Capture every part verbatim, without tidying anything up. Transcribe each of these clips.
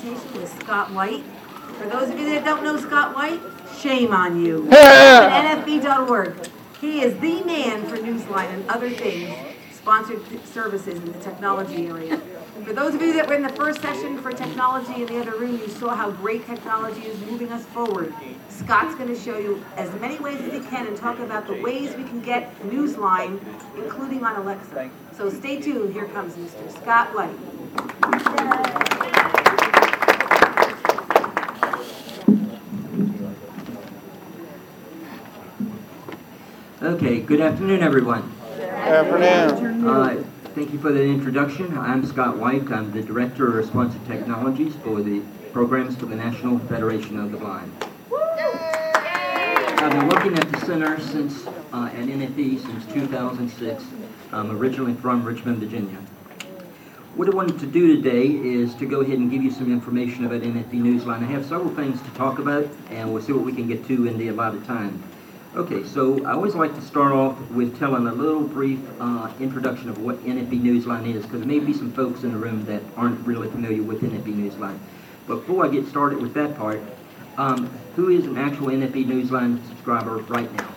presentation with Scott White. For those of you that don't know Scott White, shame on you. At N F B dot org. He is the man for Newsline and other things, sponsored services in the technology area. For those of you that were in the first session for technology in the other room, you saw how great technology is moving us forward. Scott's going to show you as many ways as he can and talk about the ways we can get Newsline, including on Alexa. So stay tuned. Here comes Mister Scott White. Okay, good afternoon, everyone. Good afternoon. Uh, thank you for the introduction. I'm Scott White. I'm the Director of Sponsored Technologies for the programs for the National Federation of the Blind. I've been working at the center since uh, at N F B since two thousand six. I'm originally from Richmond, Virginia. What I wanted to do today is to go ahead and give you some information about N F B Newsline. I have several things to talk about, and we'll see what we can get to in the allotted time. Okay, so I always like to start off with telling a little brief uh, introduction of what N F B Newsline is, because there may be some folks in the room that aren't really familiar with N F B Newsline. But before I get started with that part, um, who is an actual N F B Newsline subscriber right now?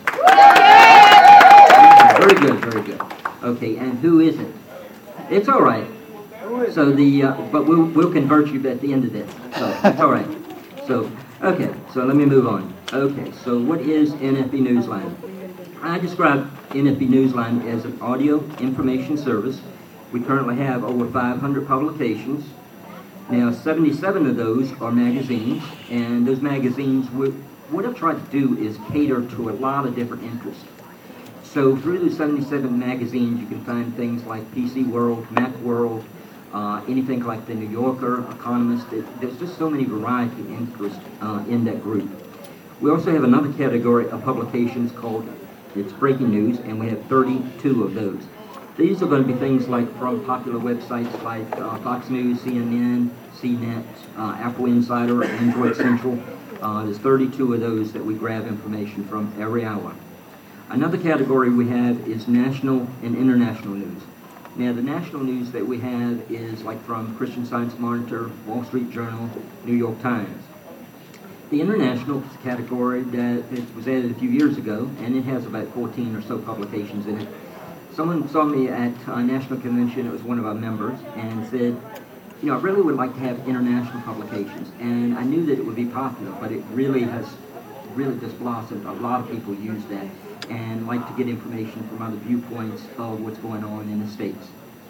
Very good, very good. Okay, and who isn't? It's all right. So the, uh, but we'll we'll convert you at the end of this. So it's all right. So okay, so let me move on. Okay, so what is N F B Newsline? I describe N F B Newsline as an audio information service. We currently have over five hundred publications. Now, seventy-seven of those are magazines, and those magazines, we, what I've tried to do is cater to a lot of different interests. So through the seventy-seven magazines, you can find things like P C World, Mac World, uh, anything like the New Yorker, Economist. It, there's just so many variety of interests uh, in that group. We also have another category of publications called It's Breaking News, and we have thirty-two of those. These are going to be things like from popular websites like uh, Fox News, C N N, C net, uh, Apple Insider, Android Central. Uh, there's thirty-two of those that we grab information from every hour. Another category we have is national and international news. Now, the national news that we have is like from Christian Science Monitor, Wall Street Journal, New York Times. The international category that it was added a few years ago, and it has about fourteen or so publications in it. Someone saw me at a national convention, it was one of our members, and said, you know, I really would like to have international publications. And I knew that it would be popular, but it really has really just blossomed. A lot of people use that and like to get information from other viewpoints of what's going on in the States.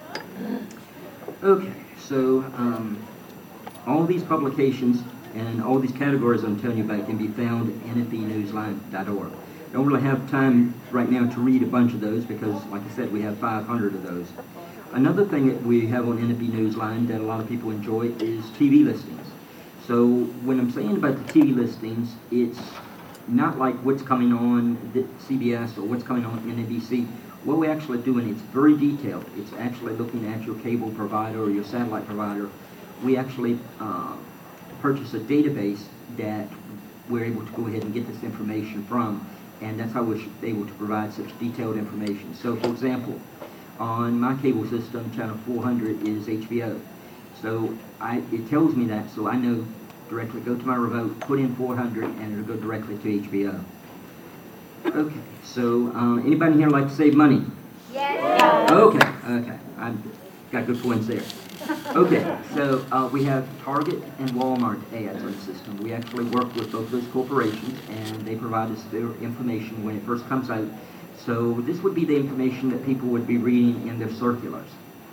Okay, so um, all these publications and all these categories I'm telling you about can be found at N F B newsline dot org. I don't really have time right now to read a bunch of those because, like I said, we have five hundred of those. Another thing that we have on N F B Newsline that a lot of people enjoy is T V listings. So when I'm saying about the T V listings, it's not like what's coming on the C B S or what's coming on N B C. What we're actually doing, it's very detailed. It's actually looking at your cable provider or your satellite provider. We actually uh, purchase a database that we're able to go ahead and get this information from, and that's how we're able to provide such detailed information. So, for example, on my cable system, channel four hundred is H B O. So I, it tells me that, so I know directly, go to my remote, put in four hundred, and it'll go directly to H B O. Okay, so uh, anybody here like to save money? Yes. Okay, okay, I've got good points there. Okay, so uh, we have Target and Walmart ads on the system. We actually work with both those corporations, and they provide us their information when it first comes out. So this would be the information that people would be reading in their circulars.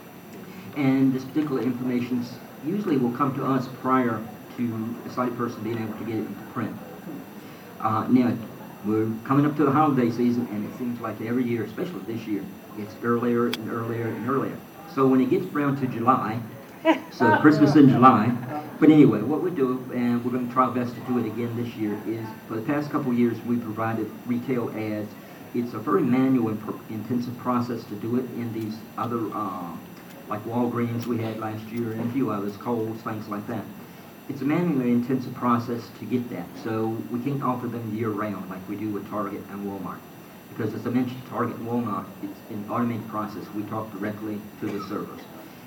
And this particular information usually will come to us prior to a sighted person being able to get it into print. Uh, now, we're coming up to the holiday season, and it seems like every year, especially this year, it's earlier and earlier and earlier. So when it gets around to July, so Christmas in July, but anyway, what we do, and we're going to try our best to do it again this year, is for the past couple of years we provided retail ads. It's a very manual and pro- intensive process to do it in these other, uh, like Walgreens we had last year and a few others, Kohl's, things like that. It's a manually intensive process to get that, so we can't offer them year-round like we do with Target and Walmart. Because as I mentioned, Target and Walmart, it's an automated process. We talk directly to the servers.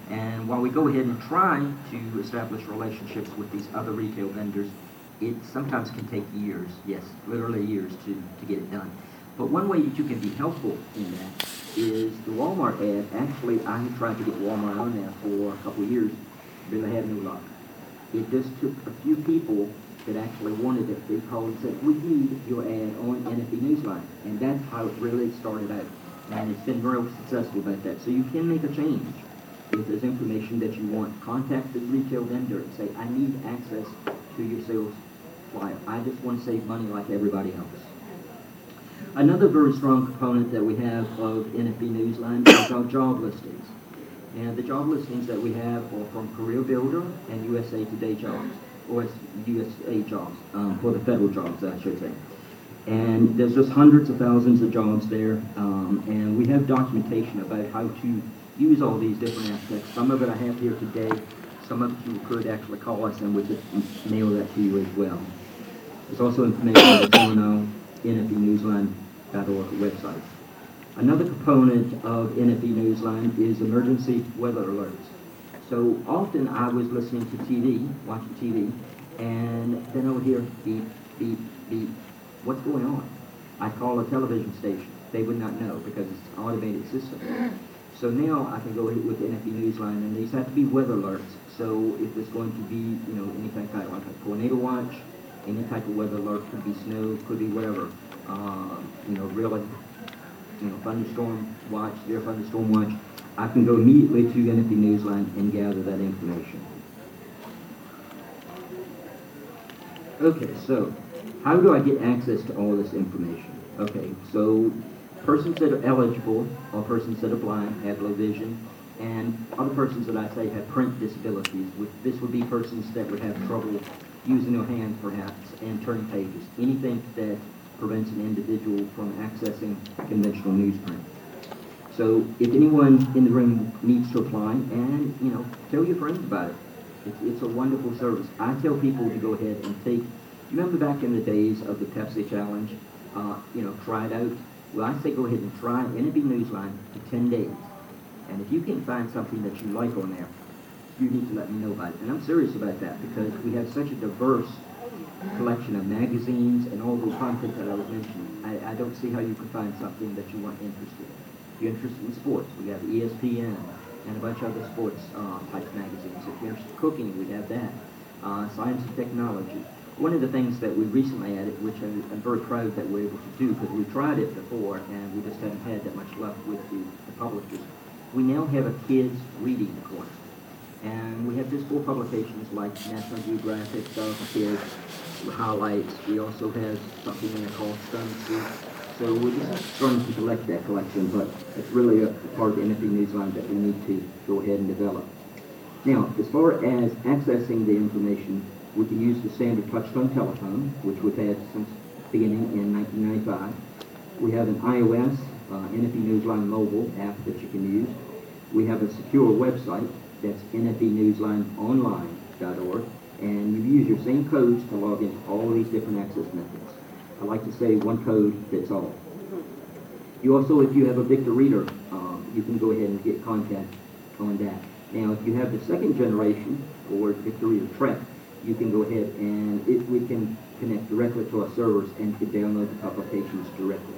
And while we go ahead and try to establish relationships with these other retail vendors, it sometimes can take years, yes, literally years to, to get it done. But one way that you can be helpful in that is the Walmart ad. Actually, I have tried to get Walmart on there for a couple of years, really had no luck. It just took a few people that actually wanted it. They called and said, we need your ad on N F B Newsline. And that's how it really started out. And it's been real successful about that. So you can make a change. If there's information that you want, contact the retail vendor and say, I need access to your sales flyer. I just want to save money like everybody else. Another very strong component that we have of N F B Newsline is our job listings. And the job listings that we have are from Career Builder and U S A Today jobs, or it's U S A jobs, um, for the federal jobs, I should say. And there's just hundreds of thousands of jobs there, um, and we have documentation about how to use all these different aspects. Some of it I have here today. Some of it you could actually call us and we could mail that to you as well. There's also information that's on our N F B Newsline dot org website. Another component of N F B Newsline is emergency weather alerts. So often I was listening to T V, watching T V, and then I would hear beep, beep, beep. What's going on? I call a television station. They would not know because it's an automated system. So now I can go ahead with N F B Newsline, and these have to be weather alerts. So if there's going to be, you know, any type of like a tornado watch, any type of weather alert, could be snow, could be whatever. Uh, you know, really, you know, thunderstorm watch, severe thunderstorm watch. I can go immediately to N F B Newsline and gather that information. Okay, so how do I get access to all this information? Okay, so persons that are eligible or persons that are blind, have low vision, and other persons that I say have print disabilities. This would be persons that would have trouble using their hands perhaps and turning pages. Anything that prevents an individual from accessing conventional newsprint. So if anyone in the room needs to apply, and you know, tell your friends about it. It's, it's a wonderful service. I tell people to go ahead and take, you remember back in the days of the Pepsi Challenge, uh, you know, try it out. Well, I say go ahead and try N F B Newsline for ten days. And if you can find something that you like on there, you need to let me know about it. And I'm serious about that because we have such a diverse collection of magazines and all the content that I was mentioning. I, I don't see how you could find something that you aren't interested in. If you're interested in sports, we have E S P N and a bunch of other sports uh, type magazines. If you're interested in cooking, we have that. Uh, science and technology. One of the things that we recently added, which I'm, I'm very proud that we're able to do, because we tried it before and we just haven't had that much luck with the, the publishers, we now have a kids reading corner. And we have just four publications like National Geographic, Stuff for Kids, highlights. We also have something there called Stun Suit. So we're just starting to collect that collection, but it's really a, a part of the N F B Newsline that we need to go ahead and develop. Now, as far as accessing the information, we can use the standard touch-tone telephone, which we've had since beginning in nineteen ninety-five. We have an iOS, uh, N F B Newsline mobile app that you can use. We have a secure website, that's N F B Newsline online dot org, and you use your same codes to log into all these different access methods. I like to say one code fits all. You also, if you have a Victor Reader, um, you can go ahead and get content on that. Now, if you have the second generation, or Victor Reader Trek, you can go ahead and it, we can connect directly to our servers and you can download the publications directly.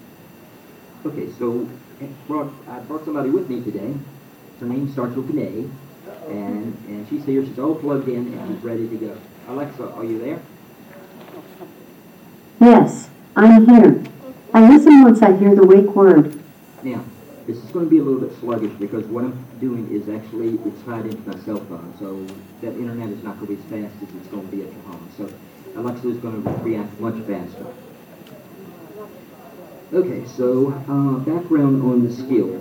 Okay, so I brought, I brought somebody with me today. Her name starts with an A, and, and she's here. She's all plugged in and she's ready to go. Alexa, are you there? Yes, I'm here. I listen once I hear the wake word. Now, this is going to be a little bit sluggish because what I'm doing is actually, it's tied into my cell phone, so that internet is not going to be as fast as it's going to be at your home. So Alexa is going to react much faster. Okay, so uh, background on the skill.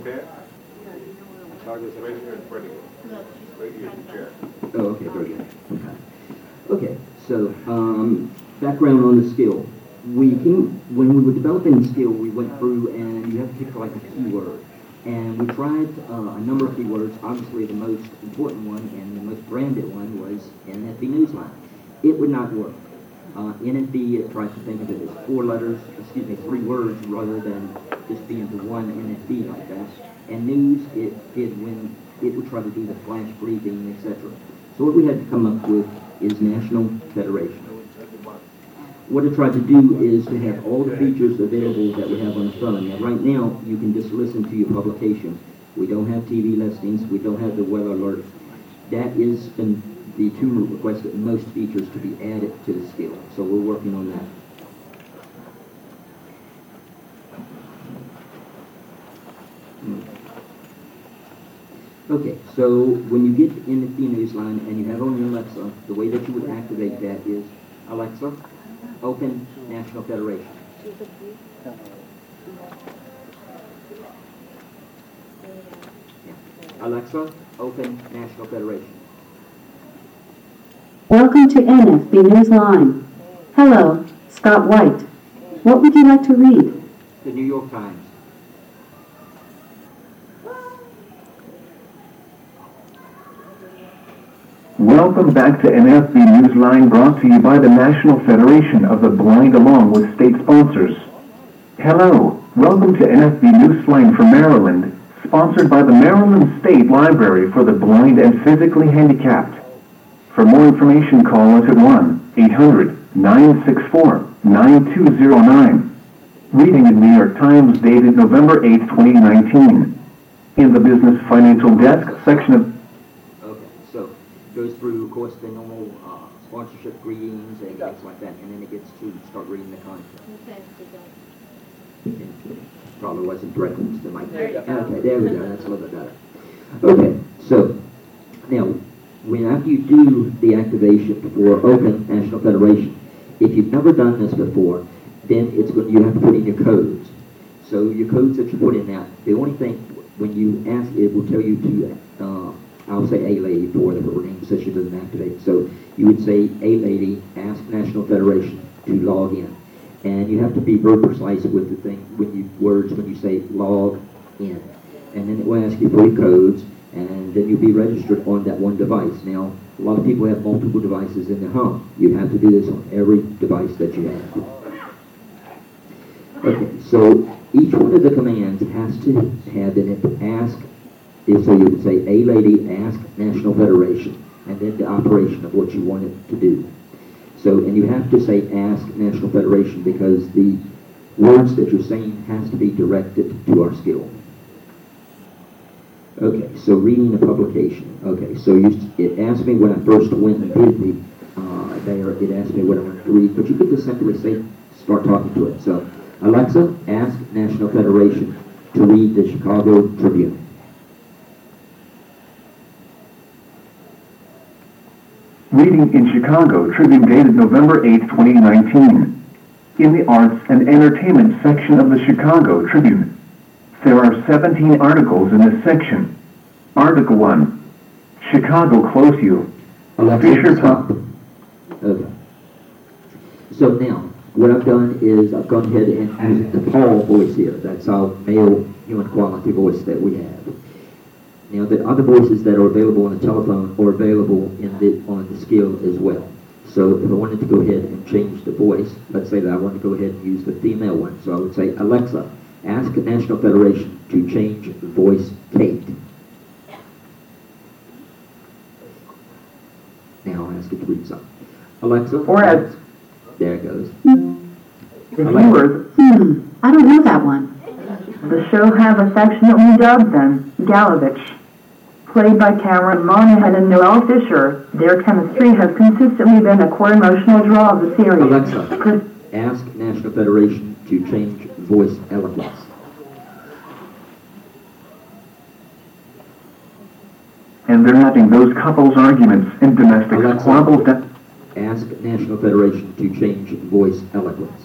Oh, okay, very good. Okay, okay so um, background on the skill. We can, when we were developing the skill, we went through and you have to pick like a keyword. And we tried uh, a number of keywords. Obviously, the most important one and the most branded one was N F B Newsline. It would not work. Uh, N F B, it tried to think of it as four letters, excuse me, three words rather than just being the one N F B like that. And news, it did win it would try to do the flash briefing, et cetera. So what we had to come up with is National Federation. What it tried to do is to have all the features available that we have on the phone. Now, right now, you can just listen to your publication. We don't have T V listings. We don't have the weather alert. That is been the two requested most features to be added to the skill. So we're working on that. Okay, so when you get in the Newsline and you have on your Alexa, the way that you would activate that is, Alexa, open National Federation. Yeah. Alexa, open National Federation. Welcome to N F B Newsline. Hello, Scott White. What would you like to read? The New York Times. Welcome back to N F B Newsline, brought to you by the National Federation of the Blind along with state sponsors. Hello, welcome to N F B Newsline for Maryland, sponsored by the Maryland State Library for the Blind and Physically Handicapped. For more information, call us at one eight hundred, nine six four, nine two zero nine. Reading in New York Times dated November eighth, twenty nineteen. In the Business Financial Desk section of Goes through, of course, the normal uh, sponsorship greetings and things like that, and then it gets to start reading the content. Probably wasn't directly to the mic. There okay, there we go. That's a little bit better. Okay, so now, when after you do the activation for Open National Federation, if you've never done this before, then it's you have to put in your codes. So your codes that you put in now, the only thing when you ask it will tell you to. Uh, I'll say A lady for the her name says she doesn't activate. So you would say A lady, ask National Federation to log in. And you have to be very precise with the thing, with you words when you say log in. And then it will ask you for your codes, and then you'll be registered on that one device. Now, a lot of people have multiple devices in their home. You have to do this on every device that you have. Okay, so each one of the commands has to have in it ask. So you would say, A lady, ask National Federation, and then the operation of what you want it to do. So, and you have to say, ask National Federation, because the words that you're saying has to be directed to our skill. Okay, so reading the publication. Okay, so you, it asked me when I first went and did the, uh, there, it asked me what I wanted to read, but you could just simply say, start talking to it. So, Alexa, ask National Federation to read the Chicago Tribune. Reading in Chicago Tribune dated November eighth, twenty nineteen. In the Arts and Entertainment section of the Chicago Tribune, there are seventeen articles in this section. Article one, Chicago Close You. Fisher Pump. Okay. So now, what I've done is I've gone ahead and used the Paul voice here. That's our male human quality voice that we have. Now, the other voices that are available on the telephone are available in the, on the skill as well. So if I wanted to go ahead and change the voice, let's say that I want to go ahead and use the female one. So I would say, Alexa, ask the National Federation to change voice Kate. Now I'll ask it to read something. Alexa, Or as there it goes. reviewers, Hmm, I don't know that one. The show have affectionately dubbed them Galovich. Played by Cameron Monaghan and Noel Fisher, their chemistry has consistently been a core emotional draw of the series. Alexa, Chris- ask National Federation to change voice eloquence. and they're having those couples arguments and domestic Alexa. squabbles that Ask National Federation to change voice eloquence.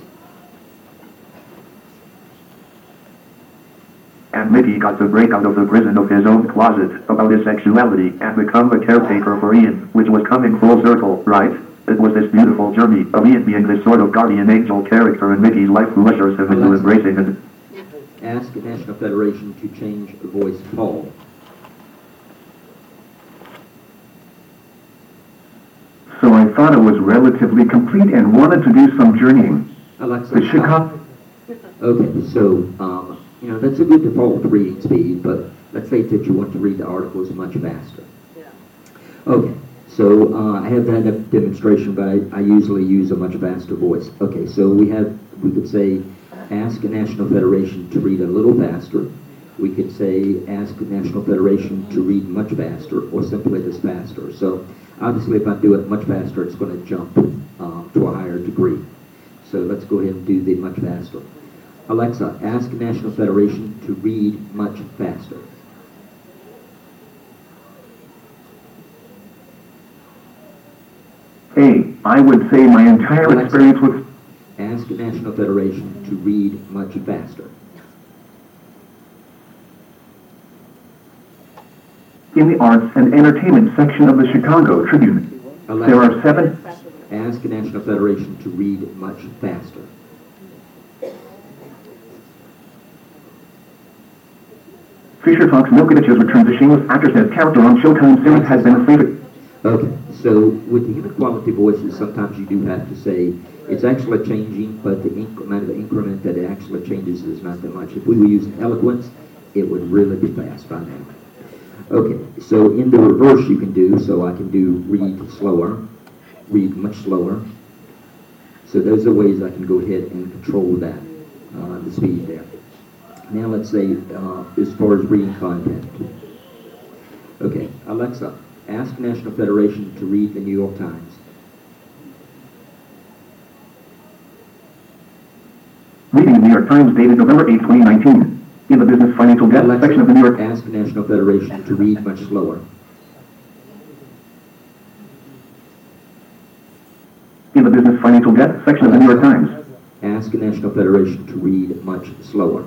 And Mickey got to break out of the prison of his own closet about his sexuality and become a caretaker for Ian, which was coming full circle, right? It was this beautiful journey of Ian being this sort of guardian angel character in Mickey's life who ushers him into embracing it. Ask National Federation to change voice Paul. so I thought it was relatively complete and wanted to do some journeying. Alexa, The Chicago Okay, so, um, you know, that's a good default reading speed, but let's say that you want to read the articles much faster. Okay, so uh, I have that in demonstration, but I, I usually use a much faster voice. Okay, so we have, we could say, ask a National Federation to read a little faster. We could say, ask the National Federation to read much faster, or simply just faster. So obviously if I do it much faster, it's going to jump um, to a higher degree. So let's go ahead and do the much faster. Alexa, ask the National Federation to read much faster. A. I would say my entire Alexa, experience with... ask the National Federation to read much faster. In the arts and entertainment section of the Chicago Tribune, Alexa, there are seven... ask the National Federation to read much faster. Fisher Fox Milkovich's return to shameless actress as character on Showtime series has been a favorite. Okay, so with the human quality voices, sometimes you do have to say it's actually changing, but the inc- amount of the increment that it actually changes is not that much. If we were using eloquence, it would really be fast by now. Okay, so in the reverse you can do, so I can do read slower, read much slower. So those are ways I can go ahead and control that, uh, the speed there. Now let's say, uh, as far as reading content. Okay, Alexa, ask National Federation to read the New York Times. Reading the New York Times dated November eighth, twenty nineteen. In the Business Financial Desk Alexa, section of the New York... ask National Federation to read much slower. In the Business Financial Desk section of the New York Times. Ask National Federation to read much slower.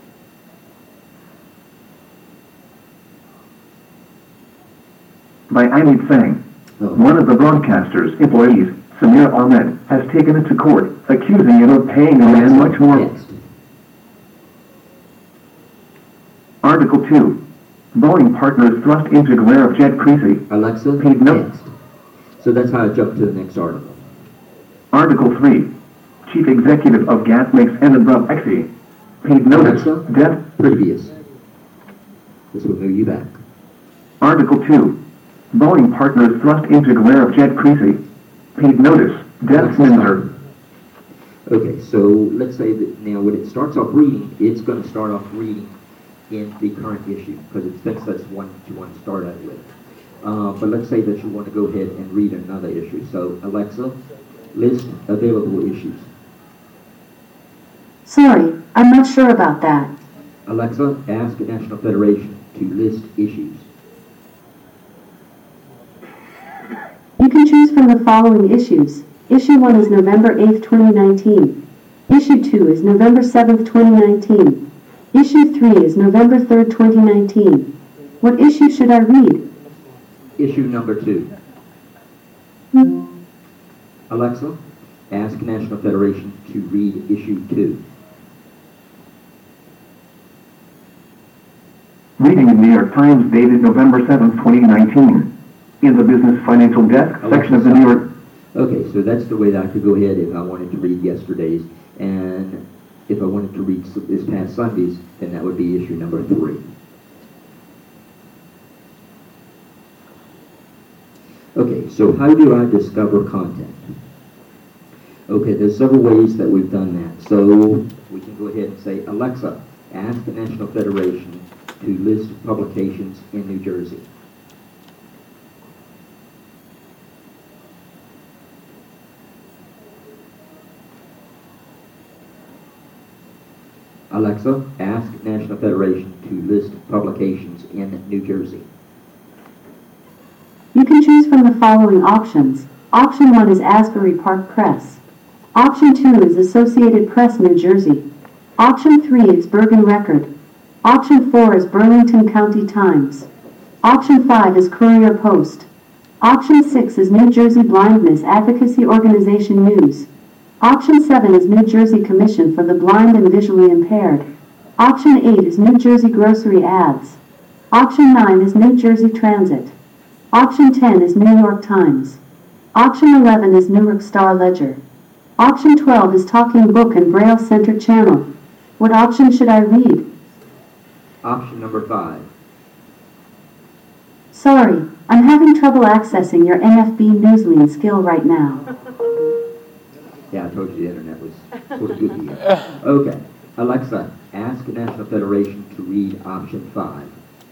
By Aimee Tsang, Oh. one of the broadcaster's employees, Samir Ahmed, has taken it to court, accusing him of paying a man much more. Next. Article two. Boeing partners thrust into glare of jet Creasy. Alexa, Paid no- next. So that's how I jump to the next article. Article three. Chief Executive of Gas makes end abrupt exit. Paid notice. Alexa, Death. previous. This will move you back. Article two. Boeing partners thrust into glare of jet Creasy. Paid notice. Death Windsor. Okay, so let's say that now when it starts off reading, it's going to start off reading in the current issue, because it thinks that's one that you want to start out with. Uh, but let's say that you want to go ahead and read another issue. So Alexa, list available issues. Sorry, I'm not sure about that. Alexa, ask the National Federation to list issues. You can choose from the following issues. Issue one is November eighth, twenty nineteen. Issue two is November seventh, twenty nineteen. Issue three is November third, twenty nineteen. What issue should I read? Issue number two. Alexa, ask National Federation to read issue two. Reading the New York Times dated November seventh, twenty nineteen. In the Business Financial Desk section of the New York... Okay, so that's the way that I could go ahead if I wanted to read yesterday's, and if I wanted to read s- this past Sunday's, then that would be issue number three. Okay, so how do I discover content? Okay, there's several ways that we've done that. So we can go ahead and say, Alexa, ask the National Federation to list publications in New Jersey. Alexa, ask National Federation to list publications in New Jersey. You can choose from the following options. Option one is Asbury Park Press. Option two is Associated Press, New Jersey. Option three is Bergen Record. Option four is Burlington County Times. Option five is Courier Post. Option six is New Jersey Blindness Advocacy Organization News. Option seven is New Jersey Commission for the Blind and Visually Impaired. Option eight is New Jersey Grocery Ads. Option nine is New Jersey Transit. Option ten is New York Times. Option eleven is Newark Star Ledger. Option twelve is Talking Book and Braille Center Channel. What option should I read? Option number five. Sorry, I'm having trouble accessing your N F B Newsline skill right now. Yeah, I told you the internet was sort of good here. Okay, Alexa, ask National Federation to read option five.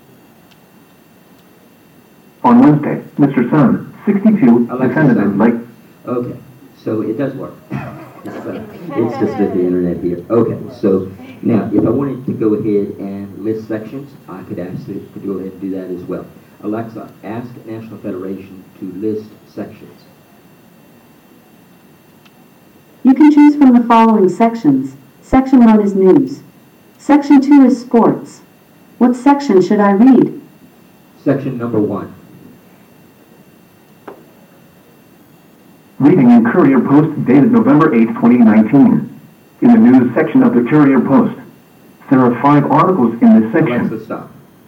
On Wednesday, Mister Sun, sixty-two, Alexa, defended sound. like... Okay, so it does work. It's, uh, it's just that the internet here. Okay, so now if I wanted to go ahead and list sections, I could actually could go ahead and do that as well. Alexa, ask National Federation to list sections. You can choose from the following sections. Section one is news. Section two is sports. What section should I read? Section number one. Reading in Courier Post dated November eighth, twenty nineteen. In the news section of the Courier Post, there are five articles in this section. Alexa, stop.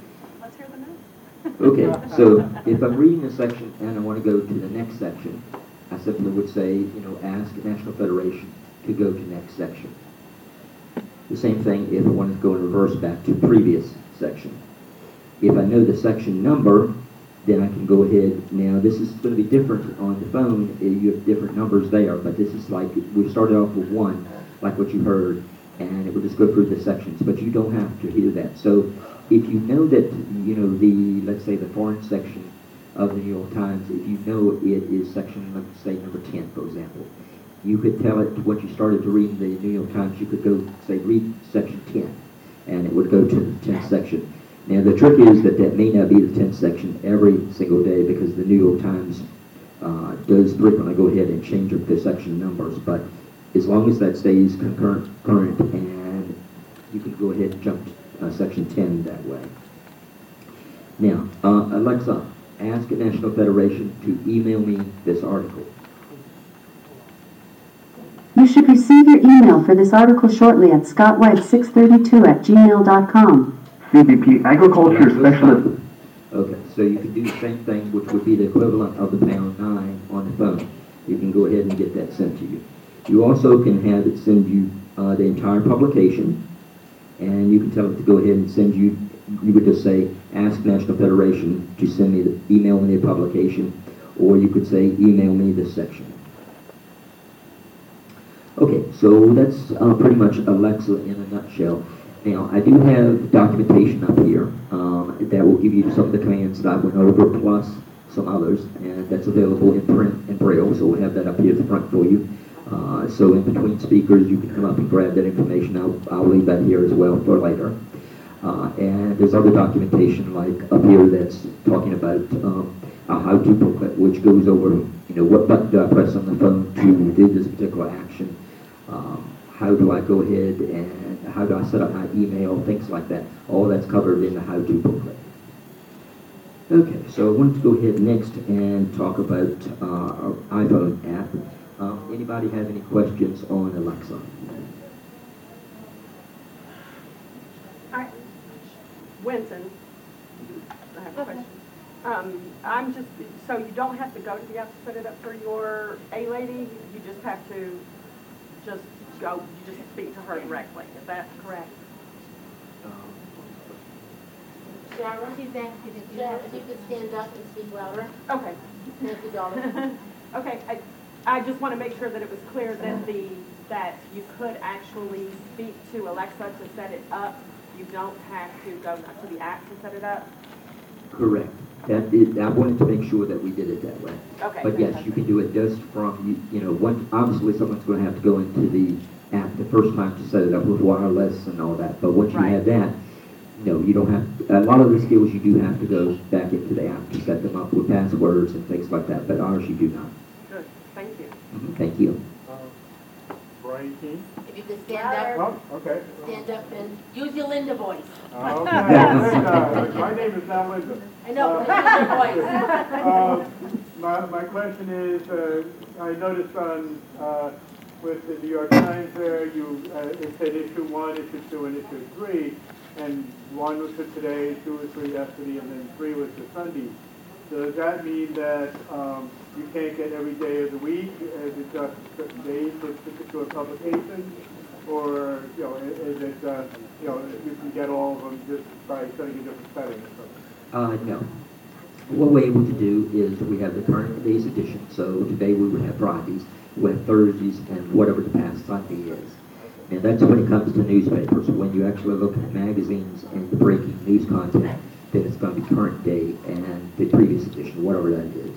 Okay, so if I'm reading a section and I want to go to the next section, I simply would say, you know, ask National Federation to go to next section. The same thing if I wanted to go in reverse back to previous section. If I know the section number, then I can go ahead. Now, this is going to be different on the phone. You have different numbers there, but this is like, we started off with one, like what you heard, and it will just go through the sections, but you don't have to hear that. So if you know that, you know, the, let's say the foreign section of the New York Times, if you know it is section, let's say number ten, for example, you could tell it, once you started to read the New York Times, you could go, say, read section ten, and it would go to the tenth section. Now, the trick is that that may not be the tenth section every single day, because the New York Times uh, does frequently go ahead and change up the section numbers, but as long as that stays concurrent, current, and you can go ahead and jump to uh, section ten that way. Now, uh, Alexa, ask National Federation to email me this article. You should receive your email for this article shortly at scott white six thirty-two at gmail dot com. C B P Agriculture Specialist. Okay, so you can do the same thing, which would be the equivalent of the pound nine on the phone. You can go ahead and get that sent to you. You also can have it send you uh, the entire publication, and you can tell it to go ahead and send you, you would just say, ask National Federation to send me the, email me the publication, or you could say, email me this section. Okay, so that's uh, pretty much Alexa in a nutshell. Now, I do have documentation up here um, that will give you some of the commands that I went over, plus some others, and that's available in print and braille, so we'll have that up here at the front for you. Uh, so in between speakers, you can come up and grab that information. I'll, I'll leave that here as well for later. Uh, and there's other documentation like up here that's talking about um, a how-to booklet, which goes over, you know, what button do I press on the phone to do this particular action. Um, how do I go ahead and how do I set up my email, things like that. All that's covered in the how-to booklet. Okay, so I wanted to go ahead next and talk about uh, our iPhone app. Um, anybody have any questions on Alexa? Hi, Winston. I have a question. Um, I'm just, so you don't have to go to the app to set it up for your A-lady? You just have to just go, you just speak to her directly. Is that correct? Sharon, if you Sharon, if you could stand up and speak louder. Okay. Thank you, darling. Okay, I, I just want to make sure that it was clear that the, that you could actually speak to Alexa to set it up. You don't have to go to the app to set it up? Correct. That is, I wanted to make sure that we did it that way. Okay. But yes, you can do it just from, you, you know, one, obviously someone's going to have to go into the app the first time to set it up with wireless and all that. But once you Right. have that, no, you don't have, a lot of the skills you do have to go back into the app to set them up with passwords and things like that, but ours you do not. Good, thank you. Mm-hmm. Thank you. Brian Keane? If you could stand up, Oh, okay. stand up and use your Linda voice. Uh, Okay, uh, my name is Al Linda. I know, but use your voice. Uh, My, my question is, uh, I noticed on, uh, with the New York Times there, you, uh, it said issue one, issue two, and issue three, and one was for today, two was for yesterday, and then three was for Sunday. So does that mean that, um, you can't get every day of the week? Is it just certain days for a particular publication? Or, you know, i- is it, uh, you know, you can get all of them just by setting a different setting or something? Uh, no. what we're able to do is we have the current day's edition. So today we would have Fridays, we have Thursdays, and whatever the past Sunday is. And that's when it comes to newspapers. When you actually look at magazines and the breaking news content, then it's going to be current day and the previous edition, whatever that is.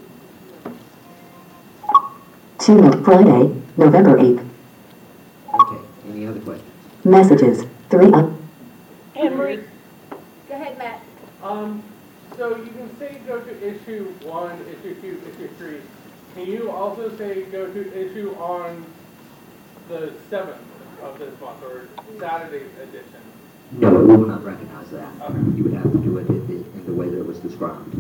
two. Friday, November eighth. Okay, any other questions? Messages. three. Un- Anne Marie? Go ahead, Matt. Um, so you can say go to issue one, issue two, issue three. Can you also say go to issue on the seventh of this month, or Saturday's edition? No, it will not recognize that. Okay. You would have to do it in the, in the way that it was described.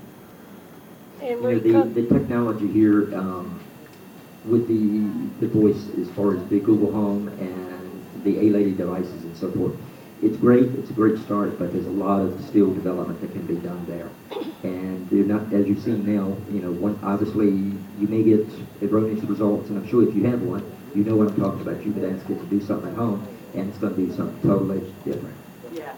Anne You know, Marie the, Cook? the technology here, um, with the, the voice as far as the Google Home and the A-Lady devices and so forth, it's great, it's a great start, but there's a lot of still development that can be done there. And they're not, as you've seen now, you know, one, obviously you may get erroneous results, and I'm sure if you have one, you know what I'm talking about. You could ask it to do something at home, and it's going to do something totally different. Yeah.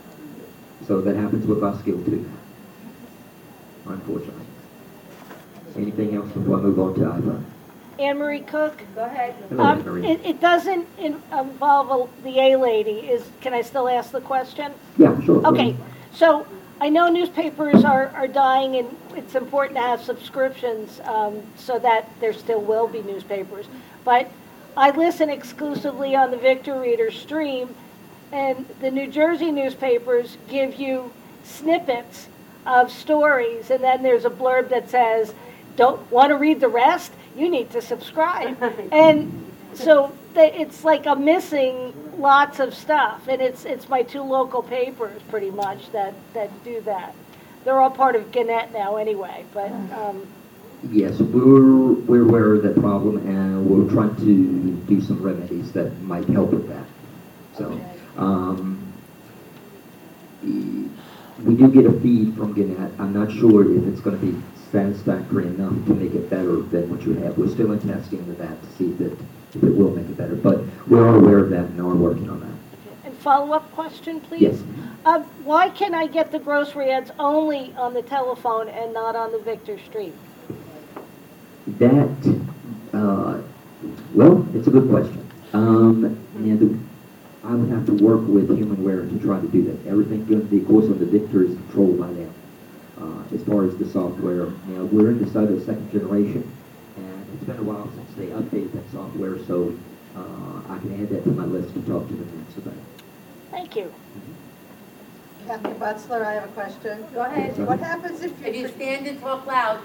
So that happens with our skill too, unfortunately. Anything else before I move on to iPhone? Anne Marie Cook? Go ahead. Hello, Um, Marie. it, it doesn't in- involve a- the A-Lady. Is, can I still ask the question? Yeah, sure. Okay, so I know newspapers are, are dying, and it's important to have subscriptions um, so that there still will be newspapers. But I listen exclusively on the Victor Reader stream, and the New Jersey newspapers give you snippets of stories, and then there's a blurb that says, don't want to read the rest? You need to subscribe. And so they, it's like I'm missing lots of stuff, and it's it's my two local papers pretty much that, that do that. They're all part of Gannett now anyway, but um, Yes, we're, we're aware of that problem, and we're trying to do some remedies that might help with that. So, um, e- we do get a feed from Gannett. I'm not sure if it's going to be satisfactory enough to make it better than what you have. We're still in testing with that to see if it, if it will make it better, but we're aware of that and are working on that. and follow-up question, please. Yes. Um, why can I get the grocery ads only on the telephone and not on the Victor Street? That, uh, well, it's a good question. Um, and I would have to work with HumanWare to try to do that. Everything going to be, of course, on the Victor is controlled by them. Uh, as far as the software, now we're in the side of the second generation, and it's been a while since they updated that software, so uh, I can add that to my list to talk to them next about. Thank you. Kathy Butzler, I have a question. Go ahead. What happens if If you you, stand and talk loud.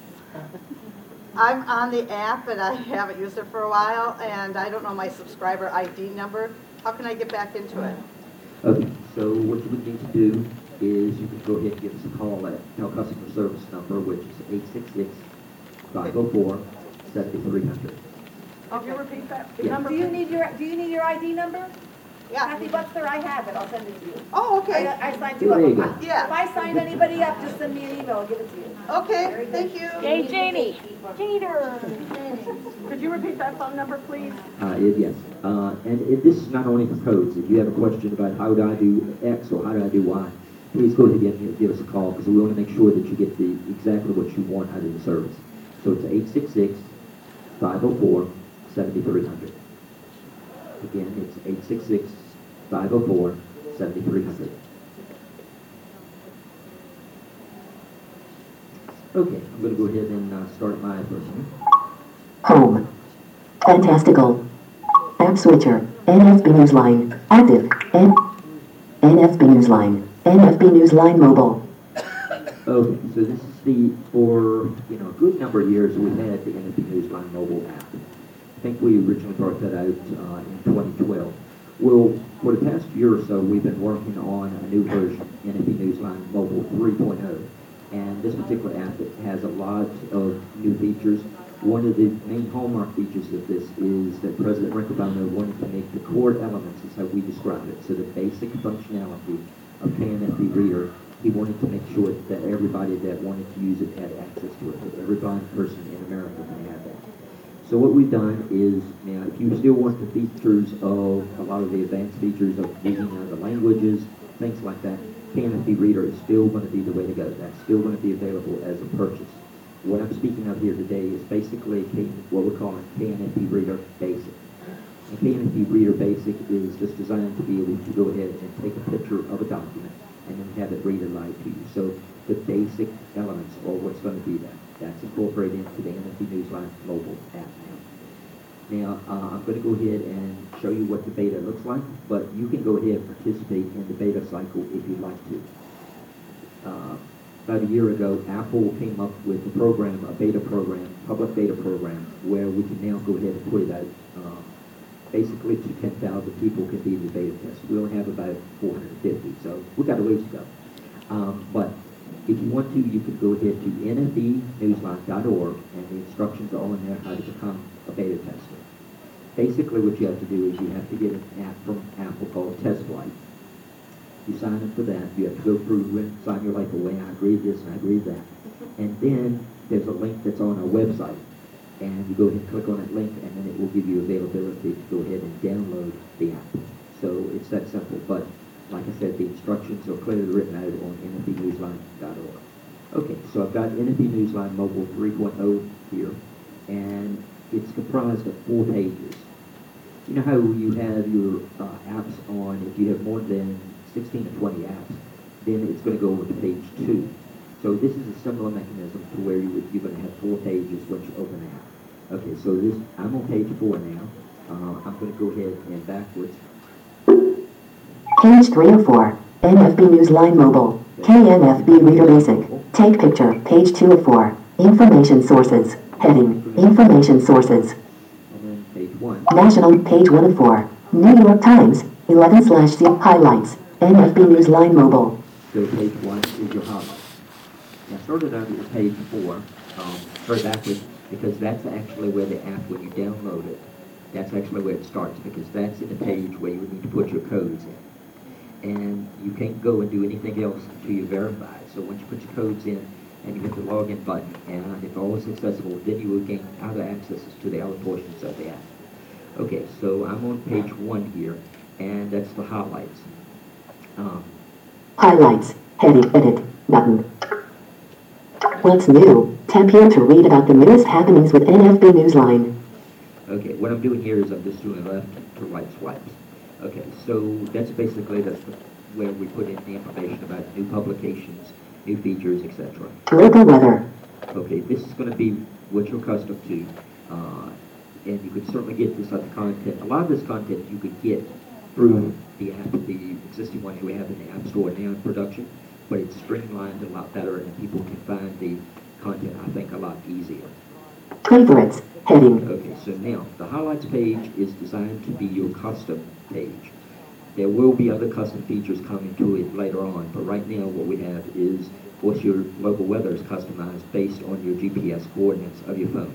I'm on the app and I haven't used it for a while and I don't know my subscriber I D number. How can I get back into it? Okay, so what you would need to do is you can go ahead and give us a call at our customer service number, which is eight six six, five oh four, seven three hundred. Could you repeat that Yeah. number? Do you need your, do you need your I D number? Yeah. Kathy Butzler, I have it, I'll send it to you. Oh, I, okay. I signed you There you up. go. Yeah. If I signed anybody up, just send me an email, I'll give it to you. Okay, thank you. Hey, Janie. Jeter. Could you repeat that phone number, please? Uh, it- yes, uh, and it, this is not only for codes. If you have a question about how do I do X or how do I do Y, please go ahead and give us a call because we want to make sure that you get the exactly what you want out of the service. So it's eight six six, five oh four, seven three hundred. Again, it's eight six six, five oh four, seven three hundred. Okay, I'm going to go ahead and uh, start my first one. Home. Fantastical. App switcher. N F B Newsline. Active. N. N F B Newsline. N F B Newsline Mobile. Okay, so this is the, for, you know, a good number of years, we've had the N F B Newsline mobile app. I think we originally brought that out uh, in twenty twelve. Well, for the past year or so, we've been working on a new version, N F B Newsline Mobile three point oh. And this particular app it has a lot of new features. One of the main hallmark features of this is that President Rincobono wanted to make the core elements, is how we describe it, so the basic functionality of K N F B Reader. He wanted to make sure that everybody that wanted to use it had access to it, that every blind person in America can have that. So what we've done is, now if you still want the features of a lot of the advanced features of using other languages, things like that, K N F B Reader is still going to be the way to go. That's still going to be available as a purchase. What I'm speaking of here today is basically K, what we're calling K N F B Reader Basic. And K N F B Reader Basic is just designed to be able to go ahead and take a picture of a document and then have it read aloud to you. So the basic elements are what's going to be that. That's incorporated into the N F B Newsline mobile app now. Now, uh, I'm going to go ahead and show you what the beta looks like, but you can go ahead and participate in the beta cycle if you'd like to. Uh, about a year ago, Apple came up with a program, a beta program, public beta program, where we can now go ahead and put it out. Uh, basically, to ten thousand people can be the beta test. We only have about four hundred fifty, so we've got a ways to go. Um, but if you want to, you can go ahead to N F B newsline dot org, and the instructions are on there how to become a beta tester. Basically, what you have to do is you have to get an app from Apple called TestFlight. You sign up for that. You have to go through and sign your life away. I agree with this and I agree with that. And then there's a link that's on our website. And you go ahead and click on that link, and then it will give you availability to go ahead and download the app. So it's that simple. But like I said, the instructions are clearly written out on N F B newsline dot org. Okay, so I've got N F B Newsline Mobile three point oh here, and it's comprised of four pages. You know how you have your uh, apps on, if you have more than sixteen or twenty apps, then it's going to go over to page two. So this is a similar mechanism to where you would, you're going to have four pages once you open the app. Okay, so this, I'm on page four now. Uh, I'm going to go ahead and backwards. Page three oh four, N F B Newsline Mobile, K N F B Reader Basic, take picture, page two oh four, information sources, heading, information sources. And then page one. National, page one of four, New York Times, eleven slash Z, highlights, N F B Newsline Mobile. So page one is your highlights. Now started out at page four, um, start backwards, because that's actually where the app, when you download it, that's actually where it starts, because that's in the page where you would need to put your codes in. And you can't go and do anything else until you verify. So once you put your codes in and you hit the login button, and if all is successful, then you will gain other accesses to the other portions of the app. Okay, so I'm on page one here, and that's the highlights. Um, Highlights, heading, edit, button. What's new? Tap here to read about the newest happenings with N F B Newsline. okay, what I'm doing here is I'm just doing left to right swipes. Okay, so that's basically the, where we put in the information about new publications, new features, et cetera. Local weather. Okay, this is going to be what you're accustomed to, uh, and you could certainly get this other content. A lot of this content you could get through the app, the existing one we have in the App Store now in production, but it's streamlined a lot better, and people can find the content, I think, a lot easier. Favorites, heading. Okay, so now, the highlights page is designed to be your custom page. There will be other custom features coming to it later on, but right now what we have is, of course, your local weather is customized based on your G P S coordinates of your phone.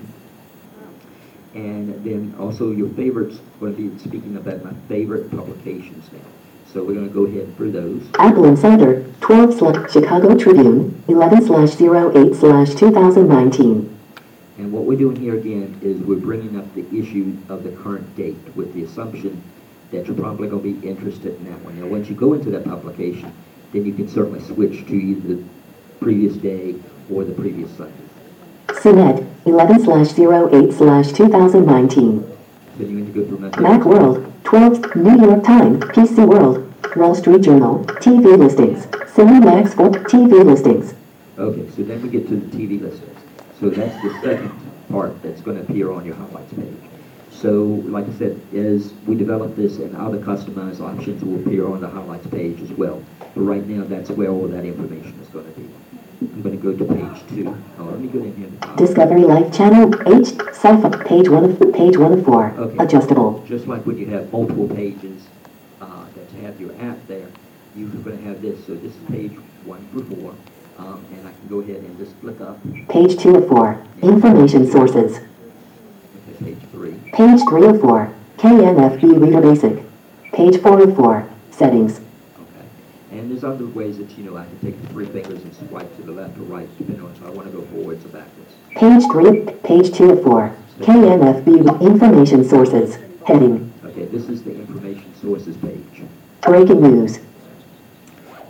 And then also your favorites, going to be speaking about my favorite publications now. So we're going to go ahead through those. Apple Insider, twelve slash Chicago Tribune, eleven slash oh eight slash two thousand nineteen. And what we're doing here again is we're bringing up the issue of the current date with the assumption that you're probably going to be interested in that one. Now, once you go into that publication, then you can certainly switch to either the previous day or the previous Sunday. C N E T, eleven slash oh eight slash two thousand nineteen. Then you need to go through my Mac World, twelve, New York Times, P C World, Wall Street Journal, T V listings, Cinemax for T V listings. Okay, so then we get to the T V listings. So that's the second part that's going to appear on your highlights page. So, like I said, as we develop this, and other customized options will appear on the highlights page as well. But right now, that's where all that information is going to be. I'm going to go to page two. Oh, let me go in here. Discovery Life Channel, H, Sci-Fi, page one of, page one of four, Okay. adjustable. Just like when you have multiple pages uh, that you have your app there, you're going to have this. So this is page one through four. Um, and I can go ahead and just flick up. Page two of four, information sources. Okay, page three. Page three of four, K N F B Reader Basic. Page four of four, settings. Okay. And there's other ways that, you know, I can take the three fingers and swipe to the left or right, depending on if I want to go forwards or backwards. Page three, page two of four, K N F B information sources. Heading. Okay, this is the information sources page. Breaking news.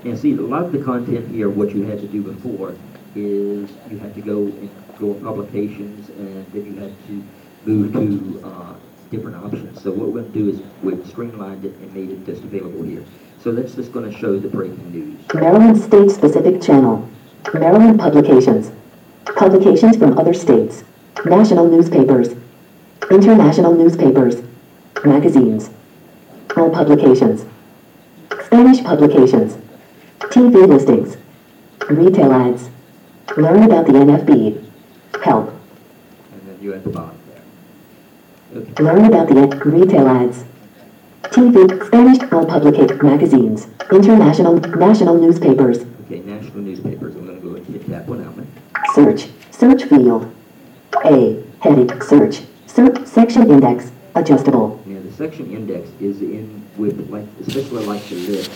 And see, a lot of the content here, what you had to do before is you had to go and go on publications, and then you had to move to uh, different options. So what we're going to do is we've streamlined it and made it just available here. So that's just going to show the breaking news. Maryland State-Specific Channel. Maryland Publications. Publications from other states. National newspapers. International newspapers. Magazines. All publications. Spanish publications. T V listings. Retail ads. Learn about the N F B. Help. And then you at the bottom there. Okay. Learn about the N- retail ads. T V, Spanish, all public magazines. International, national newspapers. Okay, national newspapers. I'm going to go ahead and hit that one out. Search. Search field. A. Heading. Search. Search. Section index. Adjustable. Now the section index is in with like, especially like the list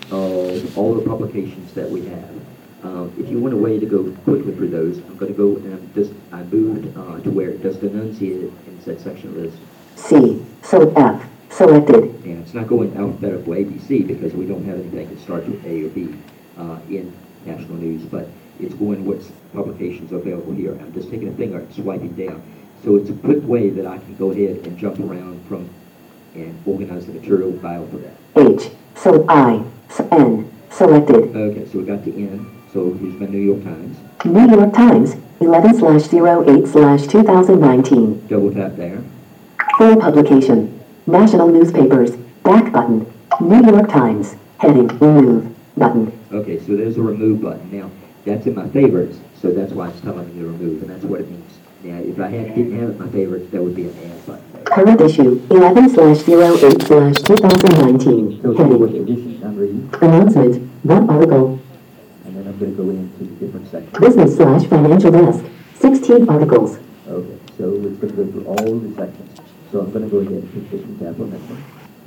of all the publications that we have. Um, if you want a way to go quickly through those, I'm going to go and I'm just I moved uh, to where it just enunciated and said section list. C. So F. Selected. And it's not going alphabetical A, B, C because we don't have anything that starts with A or B uh, in national news, but it's going what's publications available here. I'm just taking a finger and swiping down. So it's a quick way that I can go ahead and jump around from and organize the material file for that. H. So I. So N. Selected. Okay, so we got the N. So here's my New York Times. New York Times. eleven slash oh eight slash two thousand nineteen. Double tap there. Full publication. National newspapers. Back button. New York Times. Heading. Remove. Button. Okay, so there's a remove button. Now, that's in my favorites, so that's why it's telling me to remove, and that's what it means. Now, if I had, didn't have it in my favorites, there would be an add button there. Current issue. eleven slash oh eight slash two thousand nineteen. So see what edition I'm reading, Announcement. One article. and then I'm going to go into the different sections. Business slash financial desk. sixteen articles. Okay, so it's going to go through all the sections. So I'm going to go ahead and hit this and tap on that one.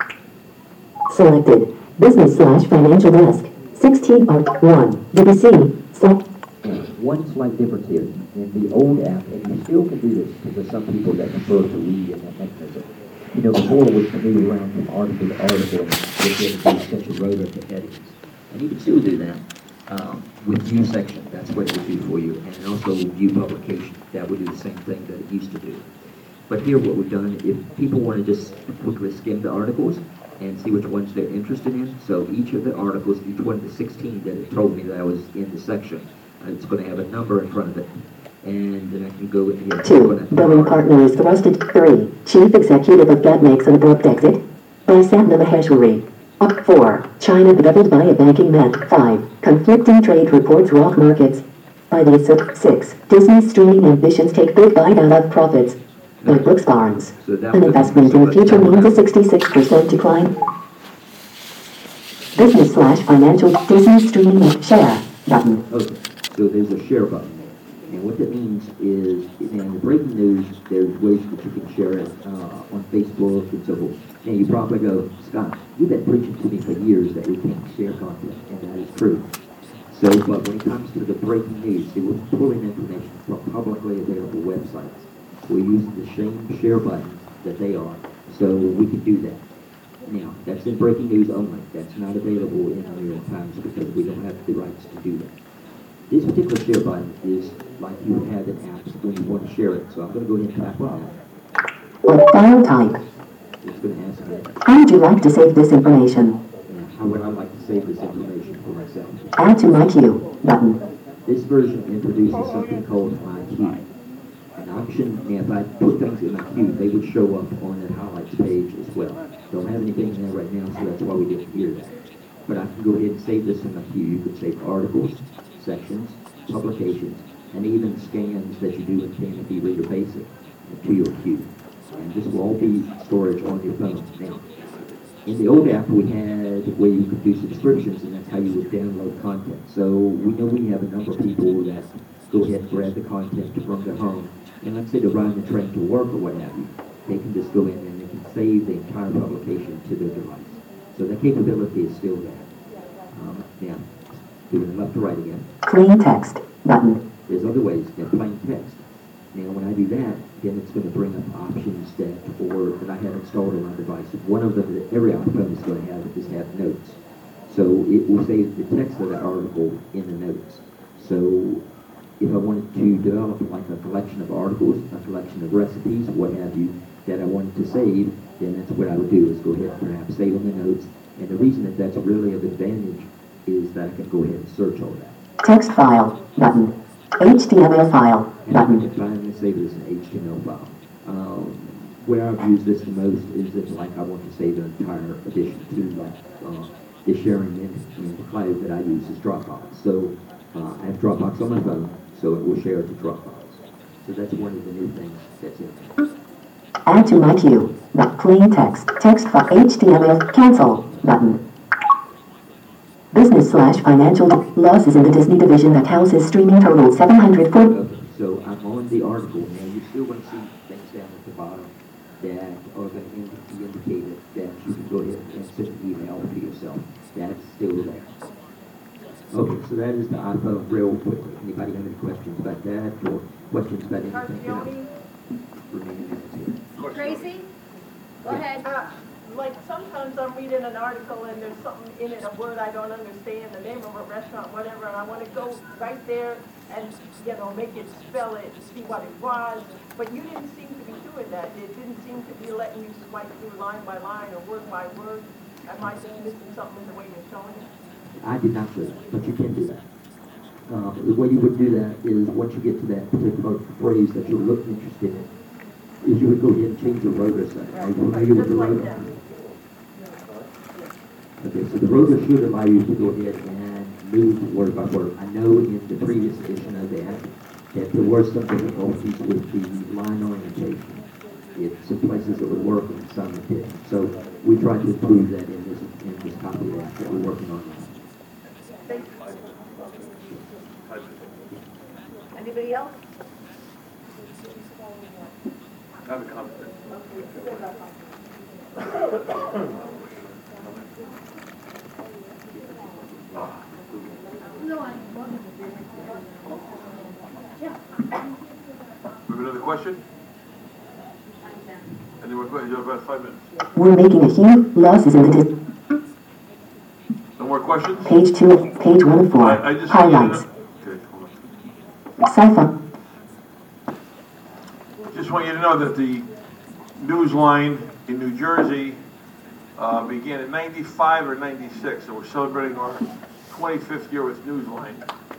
Selected. Business slash financial desk. sixteen art one. B B C. Select. Now, one slight difference here. In the old app, and you still can do this because there's some people that prefer to read in that mechanism. You know, before we can move around from article to article and get into essential row of the headings. And you can still do that um, with view section. That's what it would do for you. And also view publication. That would do the same thing that it used to do. But here what we've done, if people want to just quickly skim the articles and see which ones they're interested in, so each of the articles, each one of the sixteen that it told me that I was in the section, uh, it's going to have a number in front of it. And then I can go in here. Two. Billing partner is thrusted. Three. Chief executive of Get makes an abrupt exit. By Satna Maheshwari. Up four. China bedeviled by a banking man. Five. Conflicting trade reports rock markets. By the Asuk. Six. Disney's streaming ambitions take big bite out of profits. By Brooks Barnes. So that An was- investment in the future means a sixty-six percent decline. Business slash financial Disney streaming share button. Okay, so there's a share button there. And what that means is, in the breaking news, there's ways that you can share it uh, on Facebook and so forth. Now you probably go, Scott, you've been preaching to me for years that we can't share content, and that is true. So, but when it comes to the breaking news, see, we're pulling information from publicly available websites. We're using the same share buttons that they are, so we can do that. Now, that's in breaking news only. That's not available in the New York Times because we don't have the rights to do that. This particular share button is like you would have in apps when you want to share it. So I'm going to go ahead and tap on it. Or file type. It's going to ask me, How would you like to save this information? uh, how would I like to save this information for myself? Add to my queue button. This version introduces something called My Queue. An option, now if I put things in my queue, they would show up on that highlights page as well. Don't have anything in there right now, so that's why we didn't hear that. But I can go ahead and save this in my queue. You could save articles, sections, publications, and even scans that you do in K M P Reader Basic to your queue. And this will all be storage on your phone. Now, in the old app, we had where you could do subscriptions, and that's how you would download content. So we know we have a number of people that go ahead and grab the content from their home, and let's say they're riding the train to work or what have you. They can just go in and they can save the entire publication to their device. So that capability is still there. Um, now, doing it left to right again. Plain text button. There's other ways than plain text. Now, when I do that, then it's going to bring up options that for that I have installed on my device. One of them that every iPhone is going to have is have notes. So it will save the text of that article in the notes. So if I wanted to develop like a collection of articles, a collection of recipes, what have you, that I wanted to save, then that's what I would do, is go ahead and perhaps save on the notes. And the reason that that's really of advantage is that I can go ahead and search all that. Text file, button. H T M L file, And I button. can find and save it as an H T M L file. Um, where I've used this the most is that like I want to save an entire edition to like uh, the sharing in, in the cloud that I use is Dropbox. So uh, I have Dropbox on my phone, so it will share it to Dropbox. So that's one of the new things that's in there. Add to my queue. But plain text. Text file. H T M L. Cancel. Button. Business slash financial losses in the Disney division that houses streaming totaled seven hundred forty. Okay, so I'm on the article now. You're still going to see things down at the bottom that are going to be indicated that you can go ahead and send an email to yourself. That's still there. Okay, so that is the iPhone real quickly. Anybody have any questions about that or questions about anything else? Remaining minutes here. Tracy? Go ahead. Uh, Like sometimes I'm reading an article and there's something in it, a word I don't understand, the name of a restaurant, whatever, and I want to go right there and, you know, make it spell it, see what it was. But you didn't seem to be doing that. It didn't seem to be letting you swipe through line by line or word by word. Am I just missing something in the way you're showing it? I did not do that, but you can do that. Uh, the way you would do that is once you get to that particular phrase that you're looking interested in, is you would go ahead and change your rotor setting. Are you familiar with the rotor? Okay, so the rotor should allow you to go ahead and move word by word. I know in the previous edition of that that there were some difficulties with the line orientation. It's some places that would work and some that didn't. So we tried to improve that in this in this copy that, that we're working on now. Anybody else? I have a comment. We have another question? Any more questions? You have about five minutes. We're making a huge losses in the Disney. No more questions? Page two, of- page one of four. I, I just want you to Highlights. know- Okay, hold on. Sci-fi. Just want you to know that the Newsline in New Jersey uh, began in ninety-five or ninety-six, so we're celebrating our twenty-fifth year with Newsline.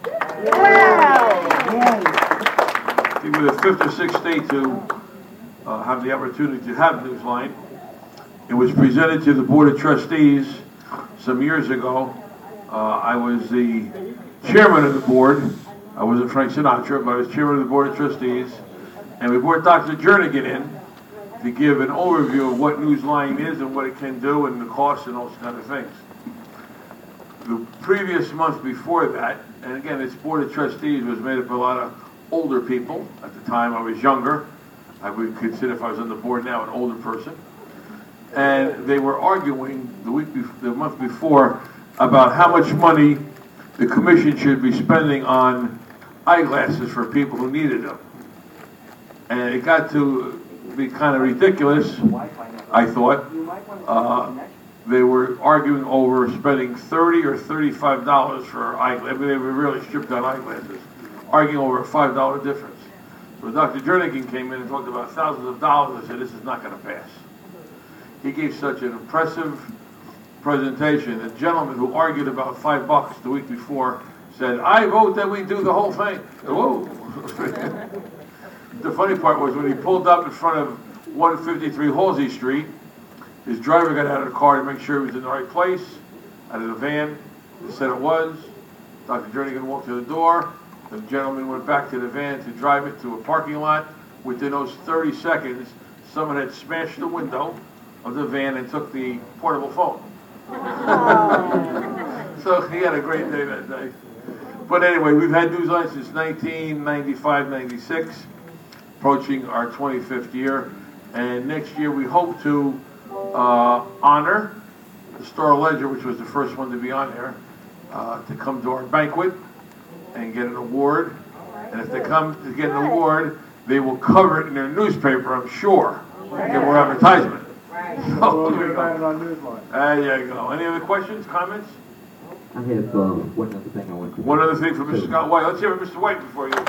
I think we're the fifth or sixth state to uh, have the opportunity to have Newsline. It was presented to the Board of Trustees some years ago. Uh, I was the chairman of the board. I wasn't Frank Sinatra, but I was chairman of the Board of Trustees. And we brought Doctor Jernigan in to give an overview of what Newsline is and what it can do and the costs and those kind of things. The previous month before that, and again, its Board of Trustees was made up of a lot of older people. At the time, I was younger. I would consider, if I was on the board now, an older person. And they were arguing the week, bef- the month before, about how much money the commission should be spending on eyeglasses for people who needed them. And it got to be kind of ridiculous, I thought. Uh, they were arguing over spending thirty or thirty-five dollars for eyeglasses. I mean, they were really stripped down eyeglasses, arguing over a five dollar difference. So Doctor Jernigan came in and talked about thousands of dollars. I said, this is not going to pass. He gave such an impressive presentation. The gentleman who argued about five bucks the week before said, I vote that we do the whole thing. Whoa. The funny part was when he pulled up in front of one fifty-three Halsey Street, his driver got out of the car to make sure he was in the right place, out of the van. He said it was. Doctor Jernigan walked to the door. The gentleman went back to the van to drive it to a parking lot. Within those thirty seconds, someone had smashed the window of the van and took the portable phone. So he had a great day that day. But anyway, we've had Newsline since nineteen ninety-five ninety-six, approaching our twenty-fifth year. And next year we hope to uh, honor the Star Ledger, which was the first one to be on there, uh, to come to our banquet and get an award. And if they come to get an award, they will cover it in their newspaper, I'm sure, and get more advertisement. So, We'll there you be go. on Newsline. There you go. Any other questions, comments? I have uh, one other thing I want to. One other thing for Mister Scott White. Let's hear it, Mister White, before you.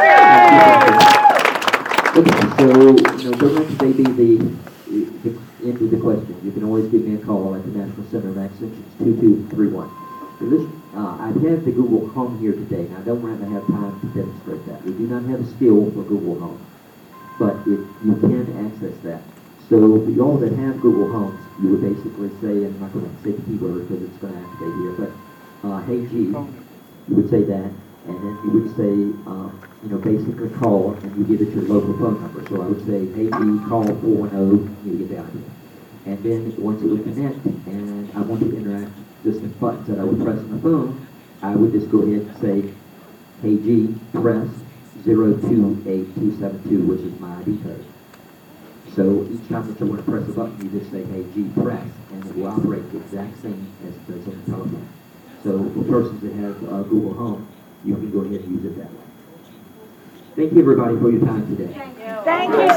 Okay, so, you know, don't let today be the, the end of the question. You can always give me a call at the National Center of Extension, two two three one. So this, uh, I have the Google Home here today, and I don't really have time to demonstrate that. We do not have a skill for Google Home, but it, you can access that. So for y'all that have Google Homes, you would basically say, and I'm not going to say the keyword because it's going to activate here, but uh, hey G, you would say that, and then you would say, uh, you know, basically call, and you give it your local phone number. So I would say, hey G, call four one zero, you get down here. And then once it would connect, and I want to interact just the buttons that I would press on the phone, I would just go ahead and say, hey G, press zero two eight two seven two, which is my I D code. So each time that you want to press a button, you just say, hey G, press, and it will operate the exact same as it does on the telephone. So for persons that have uh, Google Home, you can go ahead and use it that way. Thank you, everybody, for your time today. Thank you. Thank you,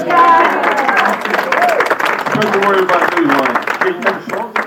Scott. Don't worry about Newsline. Can you have a song?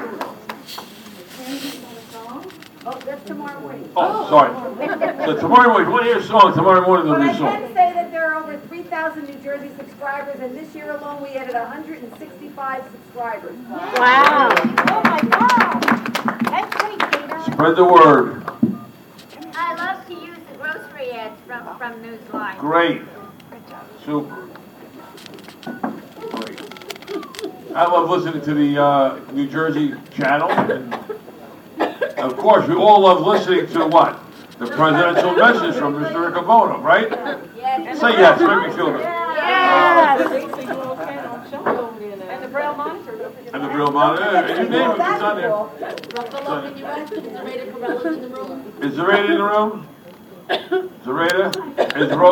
Oh, that's tomorrow week. Oh, sorry. So tomorrow morning, if you want to hear a song, tomorrow morning But there'll I be a can song. say that there are over three thousand New Jersey subscribers, and this year alone, we added one hundred sixty-five subscribers. Wow. Oh, my God. That's great, Peter. Spread the word. I love to use the grocery ads from, from Newsline. Great. Super. Great. I love listening to the uh, New Jersey channel. And of course, we all love listening to what? The presidential message from Mister Riccobono, right? Yes. Say yes, make me feel good. Yes. And the Braille monitor. And the Braille monitor, and you name it, it's on there. Ruffalo, can you ask if Zareta Corelli's in the room? Is Zareta in the room? Zareta? Is Rose?